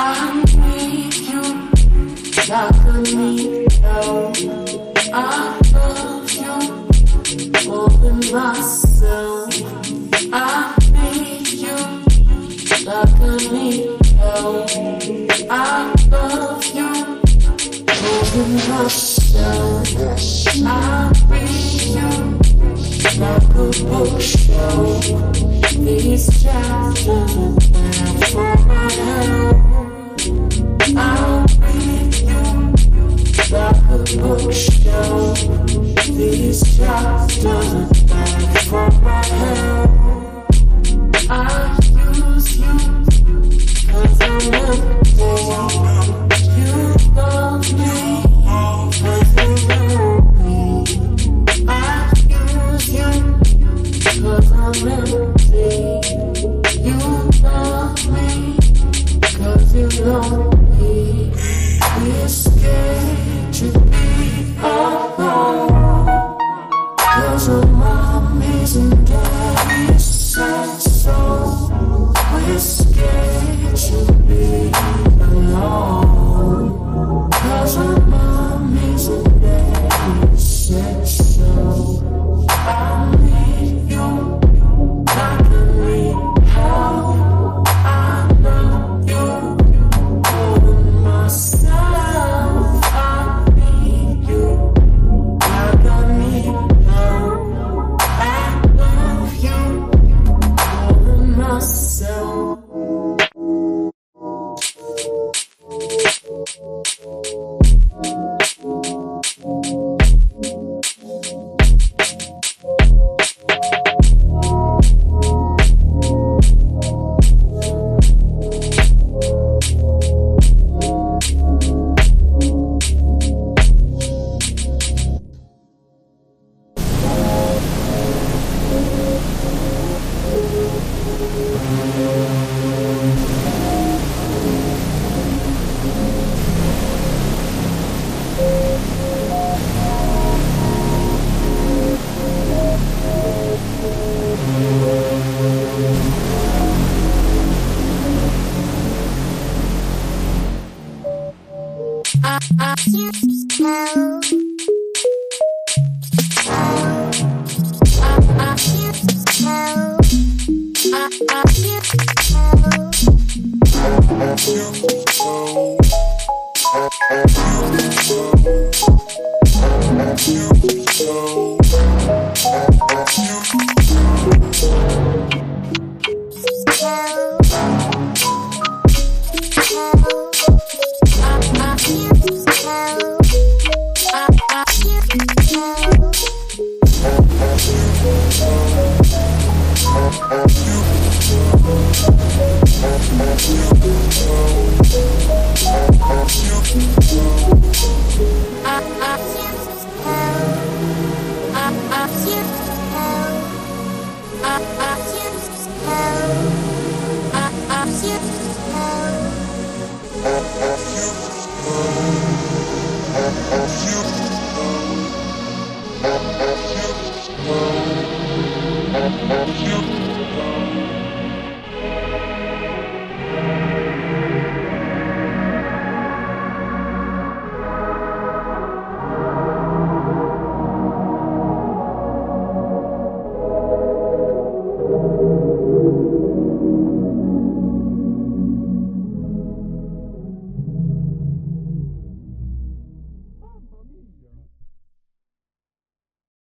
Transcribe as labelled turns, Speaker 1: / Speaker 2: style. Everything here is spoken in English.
Speaker 1: I need you like I need you. I love you more than myself. I need you like I need you. I love you more than myself. I read you like a bookshelf. These chapters are there for my help. I'll read you like a bookshelf. These chapters are there for my help. I use you 'cause I'm empty. You love me 'cause you love me. I use you 'cause I'm empty. You love me 'cause you love me. We're scared to be alone 'cause our mommies and daddies said so. We're scared to be alone 'cause our mommies and daddies said so. I need you like I need help. I love you more than myself. I need you like I need help. I love you more than myself.
Speaker 2: You